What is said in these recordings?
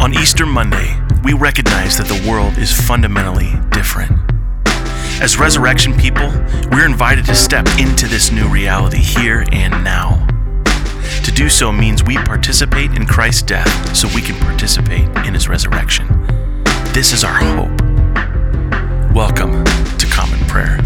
On Easter Monday, we recognize that the world is fundamentally different. As resurrection people, we're invited to step into this new reality here and now. To do so means we participate in Christ's death so we can participate in his resurrection. This is our hope. Welcome to Common Prayer.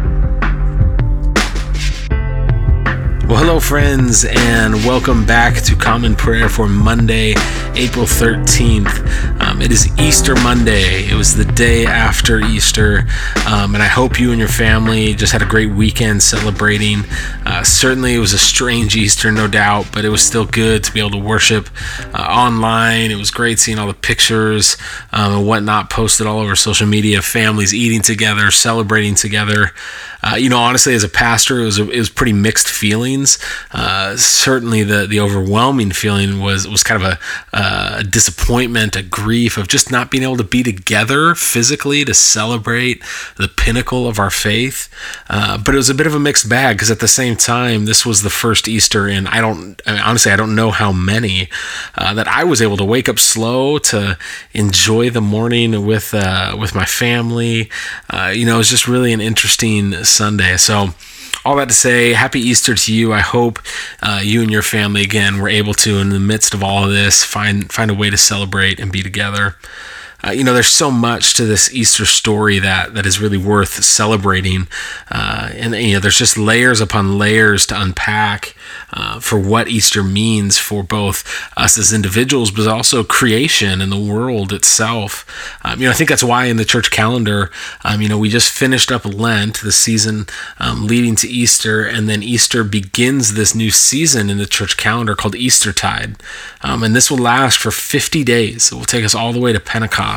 Well, hello friends, and welcome back to Common Prayer for Monday, April 13th. It is Easter Monday. It was the day after Easter, and I hope you and your family just had a great weekend celebrating. Certainly it was a strange Easter, no doubt, but it was still good to be able to worship online. It was great seeing all the pictures and whatnot posted all over social media, families eating together, celebrating together. Honestly, as a pastor, it was pretty mixed feelings. Certainly the overwhelming feeling was kind of a disappointment, a grief of just not being able to be together physically to celebrate the pinnacle of our faith. But it was a bit of a mixed bag because at the same time, this was the first Easter in, I don't know how many, that I was able to wake up slow to enjoy the morning with my family. It was just really an interesting Sunday. So all that to say, happy Easter to you. I hope you and your family, again, were able to, in the midst of all of this, find a way to celebrate and be together. There's so much to this Easter story that is really worth celebrating. And there's just layers upon layers to unpack for what Easter means for both us as individuals, but also creation and the world itself. I think that's why in the church calendar, we just finished up Lent, the season leading to Easter, and then Easter begins this new season in the church calendar called Eastertide. And this will last for 50 days. It will take us all the way to Pentecost.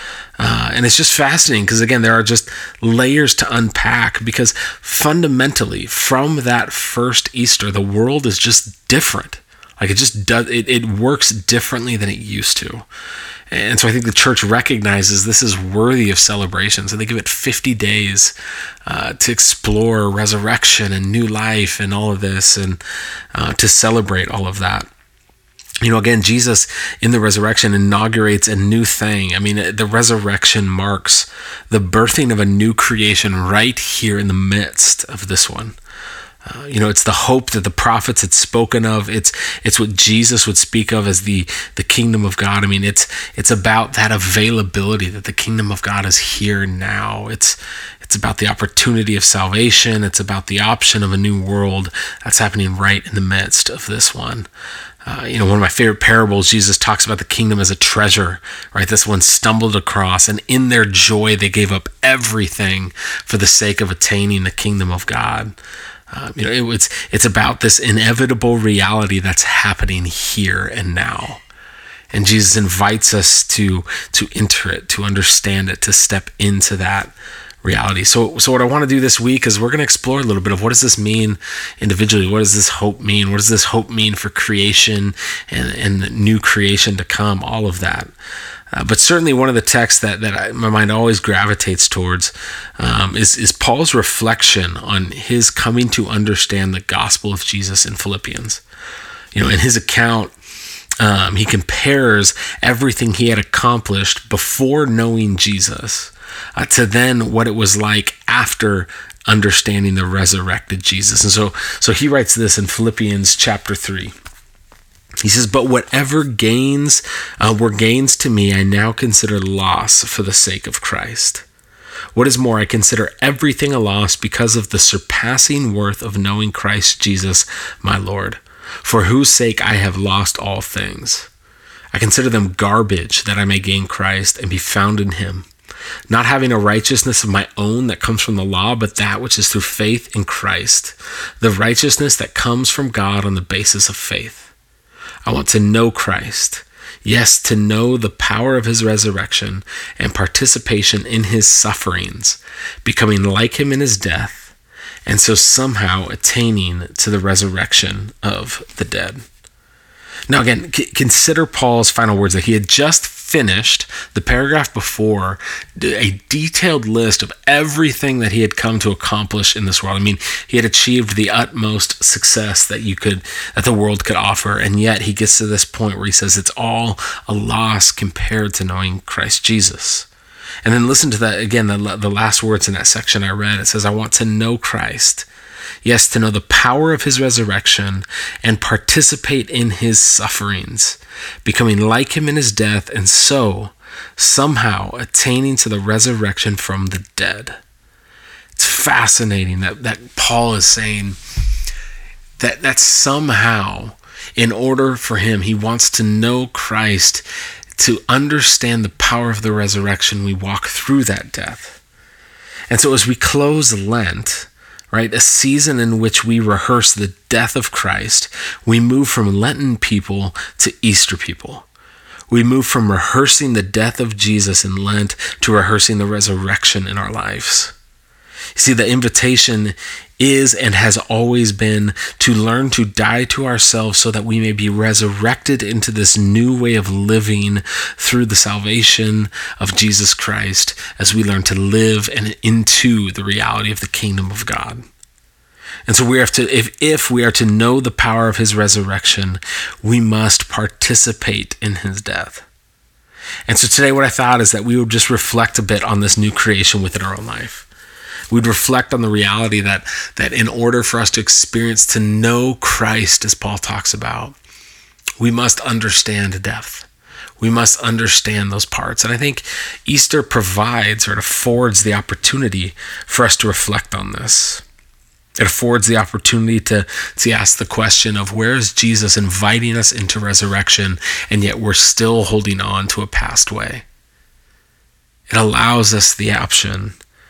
And it's just fascinating because, again, there are just layers to unpack because fundamentally from that first Easter, the world is just different. Like it just does, it works differently than it used to. And so I think the church recognizes this is worthy of celebration. So they give it 50 days to explore resurrection and new life and all of this and to celebrate all of that. Again, Jesus in the resurrection inaugurates a new thing. The resurrection marks the birthing of a new creation right here in the midst of this one. It's the hope that the prophets had spoken of. It's what Jesus would speak of as the kingdom of God. It's about that availability that the kingdom of God is here now. It's about the opportunity of salvation. It's about the option of a new world that's happening right in the midst of this one. One of my favorite parables, Jesus talks about the kingdom as a treasure, right? This one stumbled across, and in their joy, they gave up everything for the sake of attaining the kingdom of God. It's about this inevitable reality that's happening here and now. And Jesus invites us to enter it, to understand it, to step into that reality. So what I want to do this week is we're going to explore a little bit of what does this mean individually? What does this hope mean? What does this hope mean for creation and new creation to come? All of that. But certainly one of the texts that my mind always gravitates towards is Paul's reflection on his coming to understand the gospel of Jesus in Philippians. In his account, he compares everything he had accomplished before knowing Jesus to then what it was like after understanding the resurrected Jesus. And so he writes this in Philippians chapter 3. He says, "But whatever gains were gains to me, I now consider loss for the sake of Christ. What is more, I consider everything a loss because of the surpassing worth of knowing Christ Jesus, my Lord, for whose sake I have lost all things. I consider them garbage that I may gain Christ and be found in him, not having a righteousness of my own that comes from the law, but that which is through faith in Christ, the righteousness that comes from God on the basis of faith. I want to know Christ, yes, to know the power of his resurrection and participation in his sufferings, becoming like him in his death, and so somehow attaining to the resurrection of the dead." Now again, consider Paul's final words that he had just finished, the paragraph before, a detailed list of everything that he had come to accomplish in this world. I mean, he had achieved the utmost success that the world could offer, and yet he gets to this point where he says it's all a loss compared to knowing Christ Jesus. And then listen to that again, the last words in that section I read. It says, I want to know Christ. Yes, to know the power of his resurrection and participate in his sufferings, becoming like him in his death, and so somehow attaining to the resurrection from the dead. It's fascinating that Paul is saying that somehow, in order for him, he wants to know Christ, to understand the power of the resurrection. We walk through that death. And so as we close Lent, right, a season in which we rehearse the death of Christ, we move from Lenten people to Easter people. We move from rehearsing the death of Jesus in Lent to rehearsing the resurrection in our lives. You see, the invitation is and has always been to learn to die to ourselves so that we may be resurrected into this new way of living through the salvation of Jesus Christ as we learn to live and into the reality of the kingdom of God. And so we have to, if we are to know the power of his resurrection, we must participate in his death. And so today what I thought is that we would just reflect a bit on this new creation within our own life. We'd reflect on the reality that in order for us to experience, to know Christ, as Paul talks about, we must understand death. We must understand those parts. And I think Easter provides, or it affords the opportunity for us to reflect on this. It affords the opportunity to ask the question of, where is Jesus inviting us into resurrection, and yet we're still holding on to a past way? It allows us the option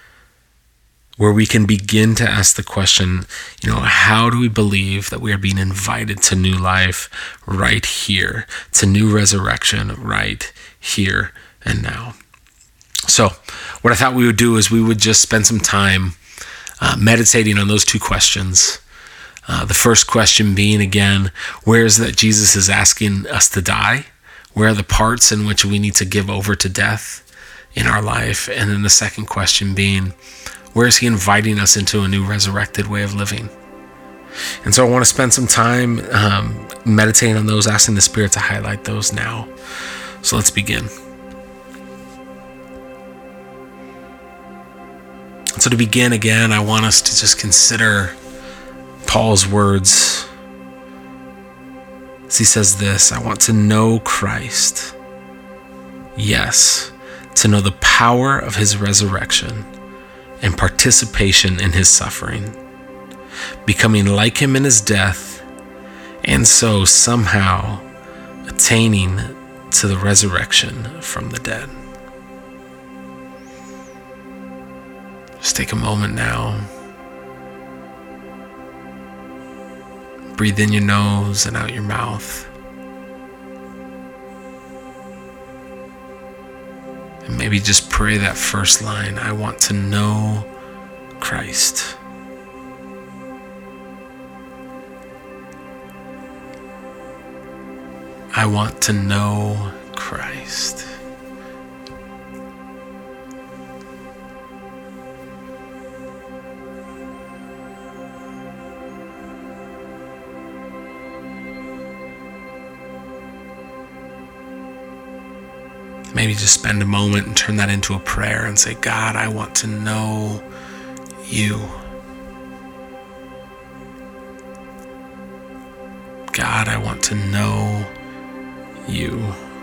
where we can begin to ask the question, how do we believe that we are being invited to new life right here, to new resurrection right here and now? So what I thought we would do is we would just spend some time meditating on those two questions. The first question being, again, where is that Jesus is asking us to die? Where are the parts in which we need to give over to death in our life? And then the second question being, where is he inviting us into a new resurrected way of living? And so I want to spend some time meditating on those, asking the Spirit to highlight those now. So let's begin. So to begin again, I want us to just consider Paul's words. As he says this, I want to know Christ. Yes, to know the power of his resurrection and participation in his suffering, becoming like him in his death, and so somehow attaining to the resurrection from the dead. Just take a moment now. Breathe in your nose and out your mouth. And maybe just pray that first line, I want to know Christ. I want to know Christ. Maybe just spend a moment and turn that into a prayer and say, God, I want to know you. God, I want to know you.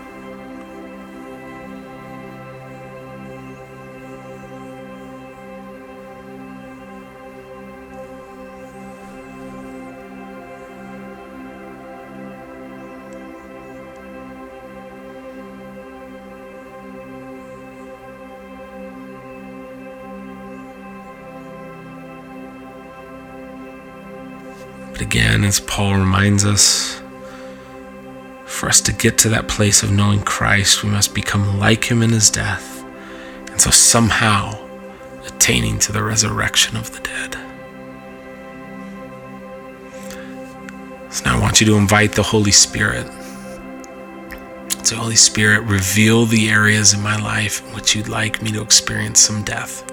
But again, as Paul reminds us, for us to get to that place of knowing Christ, we must become like him in his death, and so somehow attaining to the resurrection of the dead. So now I want you to invite the Holy Spirit So Holy Spirit, reveal the areas in my life in which you'd like me to experience some death.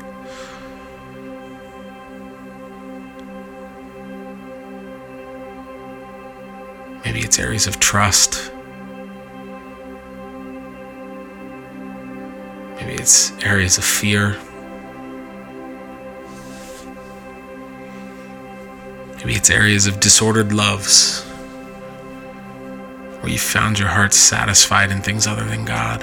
Maybe it's areas of trust. Maybe it's areas of fear. Maybe it's areas of disordered loves, where you found your heart satisfied in things other than God.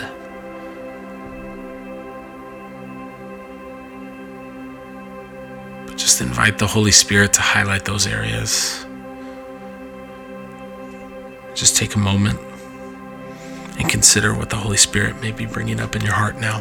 But just invite the Holy Spirit to highlight those areas. Just take a moment and consider what the Holy Spirit may be bringing up in your heart now.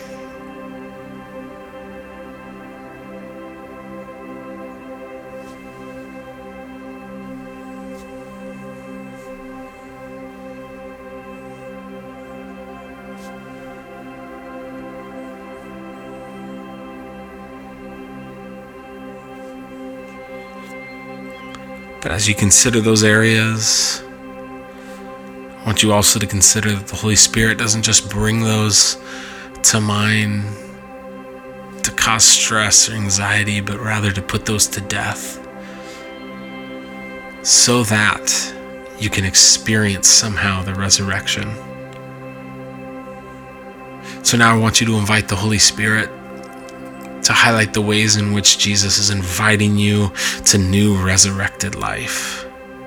But as you consider those areas, I want you also to consider that the Holy Spirit doesn't just bring those to mind to cause stress or anxiety, but rather to put those to death so that you can experience somehow the resurrection. So now I want you to invite the Holy Spirit to highlight the ways in which Jesus is inviting you to new resurrected life.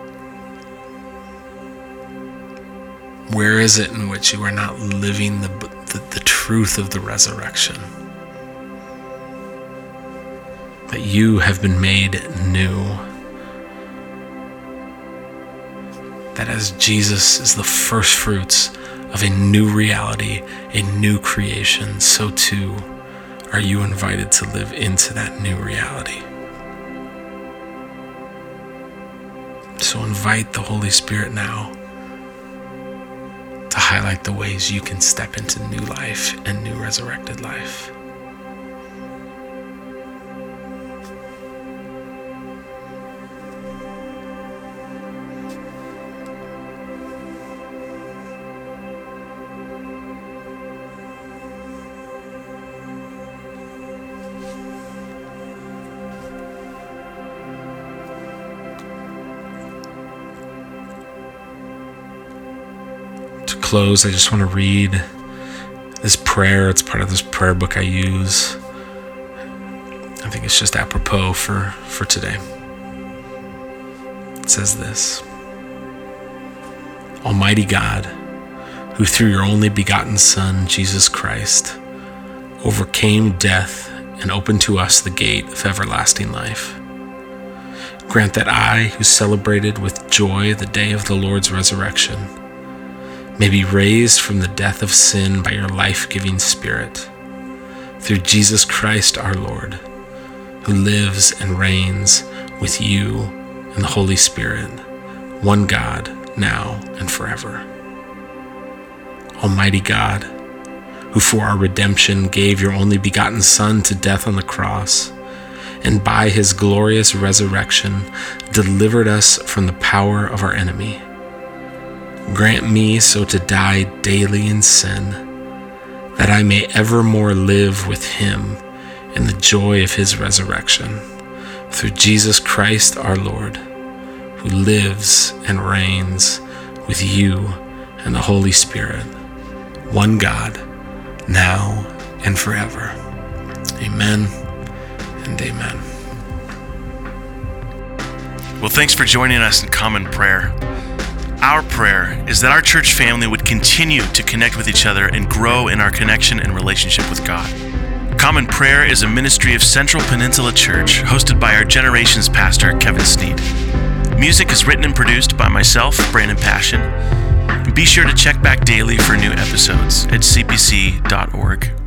Where is it in which you are not living the truth of the resurrection? That you have been made new. That as Jesus is the first fruits of a new reality, a new creation, so too are you invited to live into that new reality. So invite the Holy Spirit now to highlight the ways you can step into new life and new resurrected life. Close, I just want to read this prayer. It's part of this prayer book I use. I think it's just apropos for today. It says this: Almighty God, who through your only begotten Son, Jesus Christ, overcame death and opened to us the gate of everlasting life, grant that I, who celebrated with joy the day of the Lord's resurrection, may be raised from the death of sin by your life-giving Spirit, through Jesus Christ our Lord, who lives and reigns with you and the Holy Spirit, one God, now and forever. Almighty God, who for our redemption gave your only begotten Son to death on the cross, and by his glorious resurrection delivered us from the power of our enemy, grant me so to die daily in sin, that I may evermore live with him in the joy of his resurrection, through Jesus Christ our Lord, who lives and reigns with you and the Holy Spirit, one God, now and forever. Amen and amen. Well, thanks for joining us in Common Prayer. Our prayer is that our church family would continue to connect with each other and grow in our connection and relationship with God. Common Prayer is a ministry of Central Peninsula Church, hosted by our Generations pastor, Kevin Sneed. Music is written and produced by myself, Brandon Passion. And be sure to check back daily for new episodes at cpc.org.